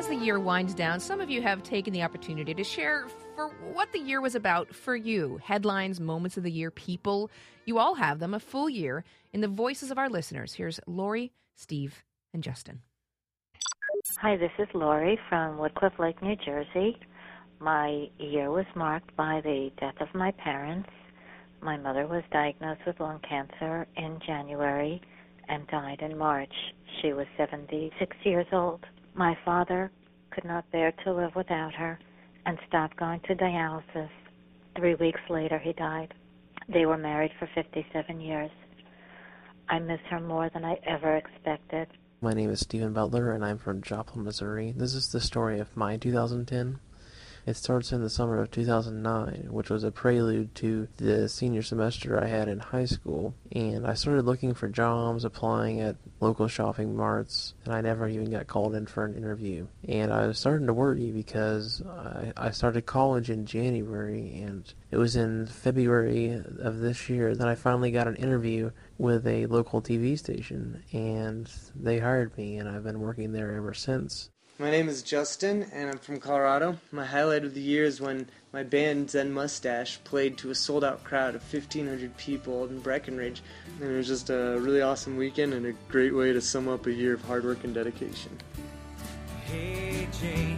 as the year winds down, some of you have taken the opportunity to share for what the year was about for you. Headlines, moments of the year, people. You all have them, a full year, in the voices of our listeners. Here's Lori, Steve, and Justin. Hi, this is Lori from Woodcliff Lake, New Jersey. My year was marked by the death of my parents. My mother was diagnosed with lung cancer in January and died in March. She was 76 years old. My father could not bear to live without her and stopped going to dialysis. 3 weeks later, he died. They were married for 57 years. I miss her more than I ever expected. My name is Stephen Butler, and I'm from Joplin, Missouri. This is the story of my 2010. It starts in the summer of 2009, which was a prelude to the senior semester I had in high school. And I started looking for jobs, applying at local shopping marts, and I never even got called in for an interview. And I was starting to worry because I started college in January, and it was in February of this year that I finally got an interview with a local TV station, and they hired me, and I've been working there ever since. My name is Justin, and I'm from Colorado. My highlight of the year is when my band, Zen Mustache, played to a sold-out crowd of 1,500 people in Breckenridge. And it was just a really awesome weekend and a great way to sum up a year of hard work and dedication. Hey, Jane,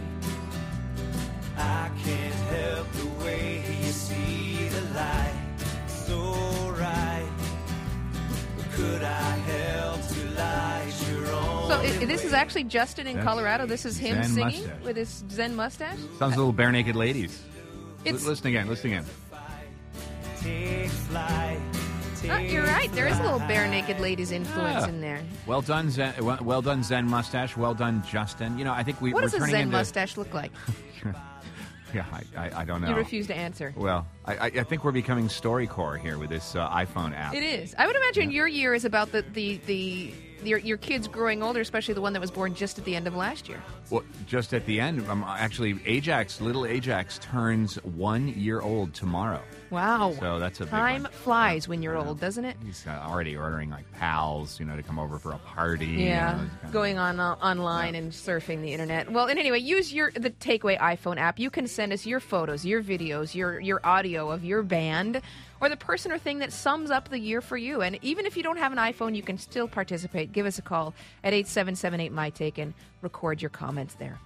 I can't help the way you see the light so right. Could I help to light your own? So this is actually Justin in Colorado. This is him Zen singing Mustache. with his Zen mustache. Sounds a little Bare Naked Ladies. Listen again. Take flight. Oh, you're right. There is a little Bare Naked Ladies influence in there. Well done, Zen. Well done, Zen Mustache. Well done, Justin. You know, I think What does a Zen mustache look like? Yeah, I don't know. You refuse to answer. Well, I think we're becoming StoryCorps here with this iPhone app. It is. I would imagine your year is about your kids growing older, especially the one that was born just at the end of last year. Well, just at the end, actually, little Ajax turns 1 year old tomorrow. Wow. So that's a big Time one. flies when you're old, doesn't it? He's already ordering like pals, to come over for a party. Yeah, going online and surfing the internet. Well, and anyway, use the Takeaway iPhone app. You can send us your photos, your videos, your audio of your band, or the person or thing that sums up the year for you. And even if you don't have an iPhone, you can still participate. Give us a call at 877-8MY-TAKE and record your comments there.